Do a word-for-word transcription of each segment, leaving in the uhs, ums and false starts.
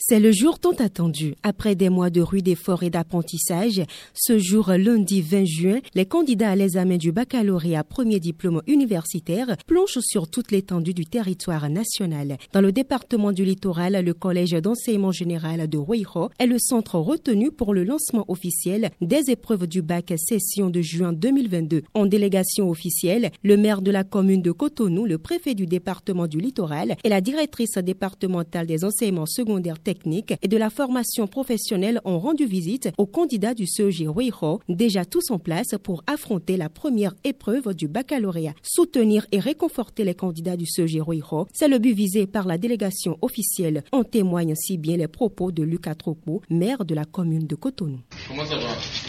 C'est le jour tant attendu. Après des mois de rudes efforts et d'apprentissage, ce jour lundi vingt juin, les candidats à l'examen du baccalauréat premier diplôme universitaire plongent sur toute l'étendue du territoire national. Dans le département du littoral, le collège d'enseignement général de Ruiho est le centre retenu pour le lancement officiel des épreuves du bac session de juin deux mille vingt-deux. En délégation officielle, le maire de la commune de Cotonou, le préfet du département du littoral et la directrice départementale des enseignements secondaires techniques et de la formation professionnelle ont rendu visite aux candidats du C E G Ruiho, déjà tous en place pour affronter la première épreuve du baccalauréat. Soutenir et réconforter les candidats du C E G Ruiho, c'est le but visé par la délégation officielle. En témoignent si bien les propos de Lucas Tropo, maire de la commune de Cotonou. Comment ça va?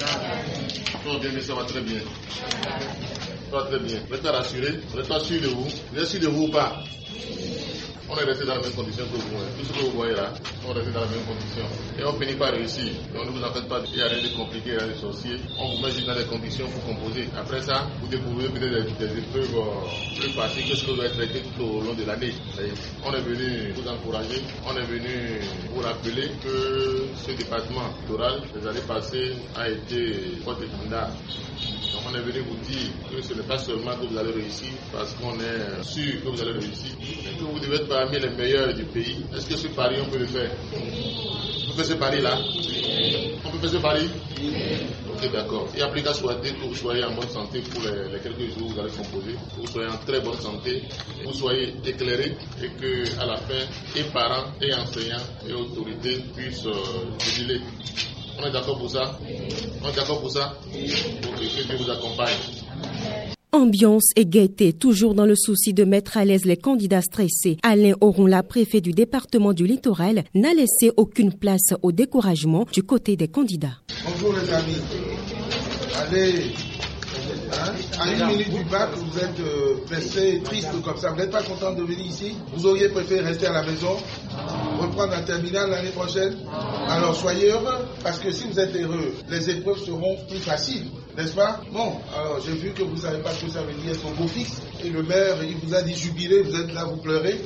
Ça va bien, mais ça va très bien. Ça va très bien. Vous êtes rassuré? Vous êtes sûr de vous? Vous êtes sûr de vous ou pas? On est resté dans la même condition que vous. Hein. Tout ce que vous voyez là, on est resté dans la même condition. Et on finit par réussir. Donc ne vous en faites pas, il n'y a rien de compliqué, rien de sorcier. On vous met juste dans des conditions pour composer. Après ça, vous découvrez peut-être des, des épreuves euh, plus faciles que ce que vous avez traité tout au long de l'année. On est venu vous encourager, on est venu vous rappeler que ce département littoral, les années passées, a été votre candidat. Donc on est venu vous dire que ce n'est pas seulement que vous allez réussir parce qu'on est sûr que vous allez réussir, mais que vous devez être parmi les meilleurs du pays. Est-ce que ce pari, on peut le faire? On peut faire ce pari-là? On peut faire ce pari? Ok, d'accord. Il n'y a plus qu'à souhaiter que vous soyez en bonne santé pour les, les quelques jours où vous allez composer, que vous soyez en très bonne santé, que vous soyez éclairés et que à la fin, et parents, et enseignants, et autorités puissent euh, jubiler. On est d'accord pour ça? On est d'accord pour ça? Ok, que Dieu vous accompagne. Ambiance et gaieté, toujours dans le souci de mettre à l'aise les candidats stressés. Alain Oronla, préfet du département du littoral, n'a laissé aucune place au découragement du côté des candidats. Bonjour les amis. Allez, hein, à une minute du bac, vous êtes euh, pressés, tristes comme ça. Vous n'êtes pas content de venir ici? Vous auriez préféré rester à la maison, reprendre un terminal l'année prochaine? Alors soyez heureux, parce que si vous êtes heureux, les épreuves seront plus faciles. N'est-ce pas? Bon, alors j'ai vu que vous ne savez pas ce que ça veut dire son beau-fils. Et le maire, il vous a dit jubilé, vous êtes là, vous pleurez.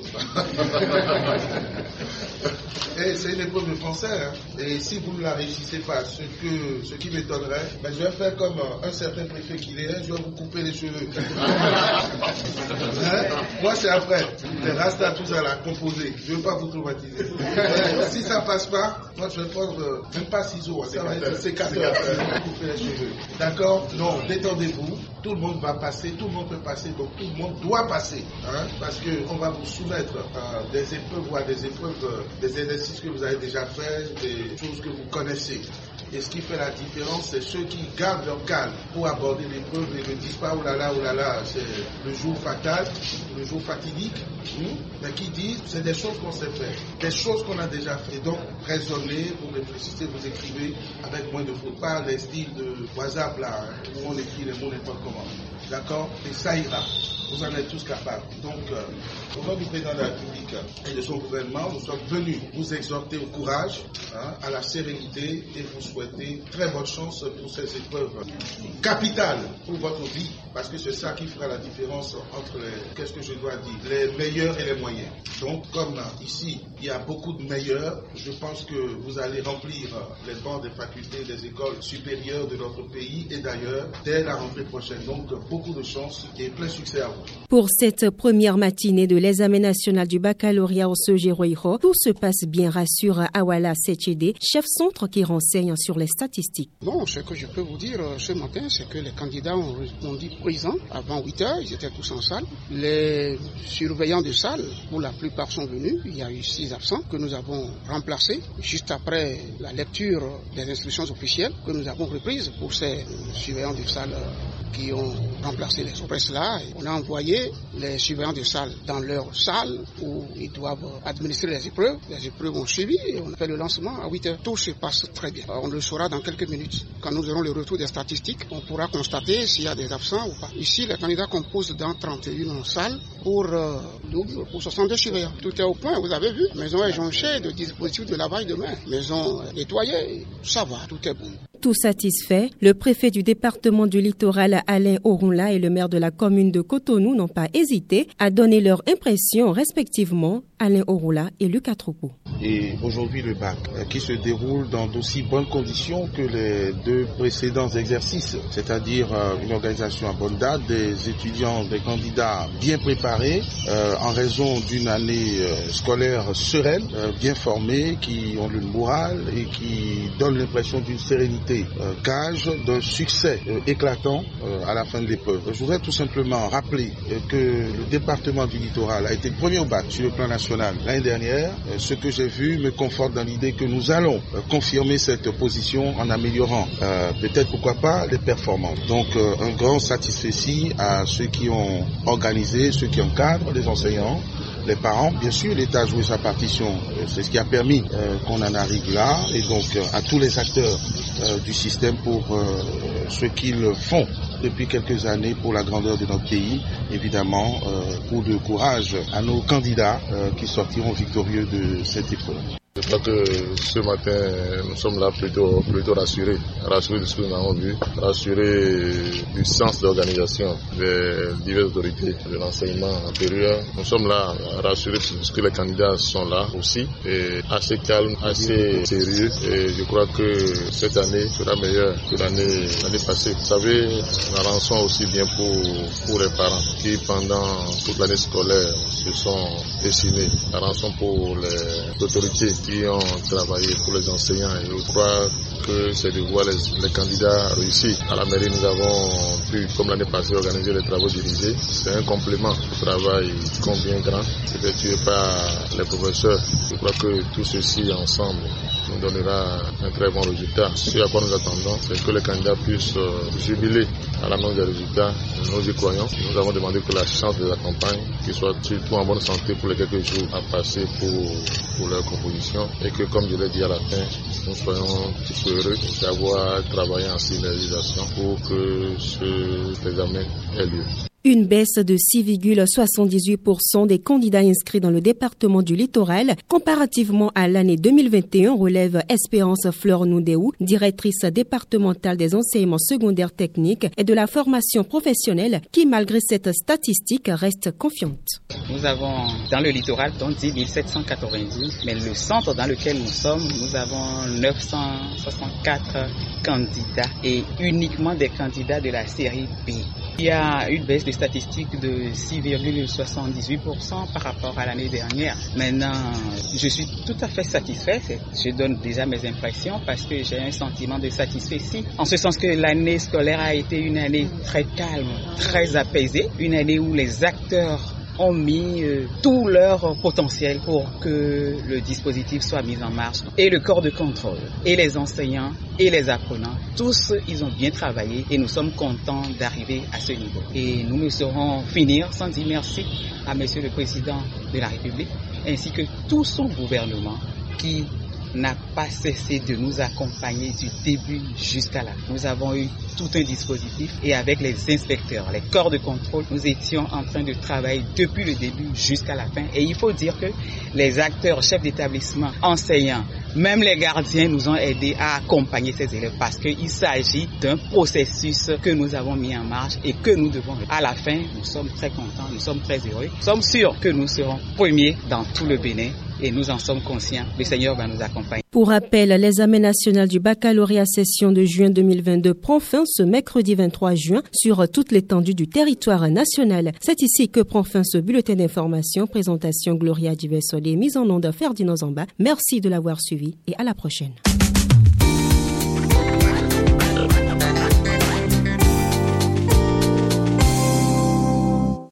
Et c'est une épreuve de français. Hein. Et si vous ne la réussissez pas, ce, que, ce qui m'étonnerait, ben je vais faire comme un certain préfet qu'il est, je vais vous couper les cheveux. Hein? Moi, c'est après. Les rastas, tout ça, la composer. Je ne veux pas vous traumatiser. Si ça ne passe pas, moi, je vais prendre, euh, même pas ciseaux, ça va être sécateur. Je vais couper les cheveux. D'accord? Non, détendez-vous. Tout le monde va passer, tout le monde peut passer, donc tout le monde doit passer. Hein? Parce qu'on va vous soumettre à des épreuves ou à des épreuves, euh, des exercices que vous avez déjà fait, des choses que vous connaissez. Et ce qui fait la différence, c'est ceux qui gardent leur calme pour aborder l'épreuve et ne disent pas oh là là, oh là là, c'est le jour fatal, le jour fatidique, hein? Mais qui disent c'est des choses qu'on sait faire, des choses qu'on a déjà fait. Et donc, raisonnez, vous réfléchissez, vous écrivez avec moins de fautes, pas les styles de WhatsApp là, hein, où on écrit les mots n'importe comment. D'accord? Et ça ira. Vous en êtes tous capables. Donc, euh, au nom du président de la République et de son gouvernement, nous sommes venus vous exhorter au courage, hein, à la sérénité et vous souhaiter très bonne chance pour ces épreuves capitales pour votre vie, parce que c'est ça qui fera la différence entre les, qu'est-ce que je dois dire, les meilleurs et les moyens. Donc, comme ici, il y a beaucoup de meilleurs, je pense que vous allez remplir les bancs des facultés, des écoles supérieures de notre pays et d'ailleurs, dès la rentrée prochaine. Donc, beaucoup de chance et plein succès à vous. Pour cette première matinée de l'examen national du baccalauréat au C E G Ruiho, tout se passe bien, rassure Awala Setchede, chef centre qui renseigne sur les statistiques. Bon, ce que je peux vous dire ce matin, c'est que les candidats ont répondu présents avant huit heures, ils étaient tous en salle. Les surveillants de salle, pour la plupart, sont venus. Il y a eu six absents que nous avons remplacés juste après la lecture des instructions officielles que nous avons reprises pour ces surveillants de salle qui ont remplacé les oppresses là. On a envoyé les surveillants de salle dans leur salle où ils doivent administrer les épreuves. Les épreuves ont suivi et on a fait le lancement à huit heures. Tout se passe très bien. On le saura dans quelques minutes. Quand nous aurons le retour des statistiques, on pourra constater s'il y a des absents ou pas. Ici, les candidats composent dans trente et une salles pour euh, double, pour soixante-deux surveillants. Tout est au point, vous avez vu. Maison est jonchée de dispositifs de lavage de mains. Maison nettoyée, ça va, tout est bon. Tout satisfait, le préfet du département du littoral Alain Oronla et le maire de la commune de Cotonou n'ont pas hésité à donner leur impression respectivement Alain Orola et Lucas Troupeau. Et aujourd'hui le bac euh, qui se déroule dans d'aussi bonnes conditions que les deux précédents exercices, c'est-à-dire euh, une organisation à bonne date, des étudiants, des candidats bien préparés euh, en raison d'une année euh, scolaire sereine, euh, bien formée, qui ont le moral et qui donnent l'impression d'une sérénité, euh, gage d'un succès euh, éclatant euh, à la fin de l'épreuve. Je voudrais tout simplement rappeler euh, que le département du littoral a été premier au bac sur le plan national l'année dernière. Euh, ce que j'ai vu me conforte dans l'idée que nous allons euh, confirmer cette position en améliorant euh, peut-être pourquoi pas les performances. Donc euh, un grand satisfait à ceux qui ont organisé, ceux qui encadrent, les enseignants, les parents. Bien sûr, l'État a joué sa partition, euh, c'est ce qui a permis euh, qu'on en arrive là, et donc euh, à tous les acteurs euh, du système pour euh, ce qu'ils font depuis quelques années pour la grandeur de notre pays. Évidemment, euh, coup de courage à nos candidats euh, qui sortiront victorieux de cette épreuve. Je crois que ce matin, nous sommes là plutôt, plutôt rassurés, rassurés de ce que nous avons vu, rassurés du sens d'organisation des diverses autorités de l'enseignement antérieur. Nous sommes là rassurés parce que les candidats sont là aussi, et assez calmes, assez sérieux, et je crois que cette année sera meilleure que l'année, l'année passée. Vous savez, la rançon aussi bien pour, pour les parents qui pendant toute l'année scolaire se sont dessinés. La rançon pour les autorités qui ont travaillé pour les enseignants, et je crois que c'est de voir les, les candidats réussir. À la mairie, nous avons pu, comme l'année passée, organiser les travaux dirigés. C'est un complément au travail combien grand, effectué par les professeurs. Je crois que tout ceci ensemble nous donnera un très bon résultat. Ce à quoi nous attendons, c'est que les candidats puissent euh, jubiler à l'annonce des résultats. Nous y croyons. Nous avons demandé que la chance de la campagne, qu'ils soient surtout en bonne santé pour les quelques jours à passer pour, pour leur composition, et que, comme je l'ai dit à la fin, nous soyons tous heureux d'avoir travaillé en synergisation pour que cet examen ait lieu. Une baisse de six virgule soixante-dix-huit pour cent des candidats inscrits dans le département du littoral comparativement à l'année deux mille vingt et un, relève Espérance Fleur Noudéou, directrice départementale des enseignements secondaires techniques et de la formation professionnelle, qui, malgré cette statistique, reste confiante. Nous avons dans le littoral dix mille sept cent quatre-vingt-dix, mais le centre dans lequel nous sommes, nous avons neuf cent soixante-quatre candidats, et uniquement des candidats de la série B. Il y a une baisse de statistiques de six virgule soixante-dix-huit pour cent par rapport à l'année dernière. Maintenant, je suis tout à fait satisfait. Je donne déjà mes impressions parce que j'ai un sentiment de satisfaction. En ce sens que l'année scolaire a été une année très calme, très apaisée, une année où les acteurs ont mis euh, tout leur potentiel pour que le dispositif soit mis en marche. Et le corps de contrôle, et les enseignants, et les apprenants, tous, ils ont bien travaillé, et nous sommes contents d'arriver à ce niveau. Et nous ne saurons finir sans dire merci à Monsieur le Président de la République, ainsi que tout son gouvernement qui n'a pas cessé de nous accompagner du début jusqu'à la fin. Nous avons eu tout un dispositif, et avec les inspecteurs, les corps de contrôle, nous étions en train de travailler depuis le début jusqu'à la fin. Et il faut dire que les acteurs, chefs d'établissement, enseignants, même les gardiens nous ont aidés à accompagner ces élèves, parce qu'il s'agit d'un processus que nous avons mis en marche et que nous devons. À la fin, nous sommes très contents, nous sommes très heureux. Nous sommes sûrs que nous serons premiers dans tout le Bénin, et nous en sommes conscients. Le Seigneur va nous accompagner. Pour rappel, l'examen national du baccalauréat session de juin deux mille vingt-deux prend fin ce mercredi vingt-trois juin sur toute l'étendue du territoire national. C'est ici que prend fin ce bulletin d'information. Présentation Gloria Divessolé, mise en onde Ferdinand Zamba. Merci de l'avoir suivi et à la prochaine.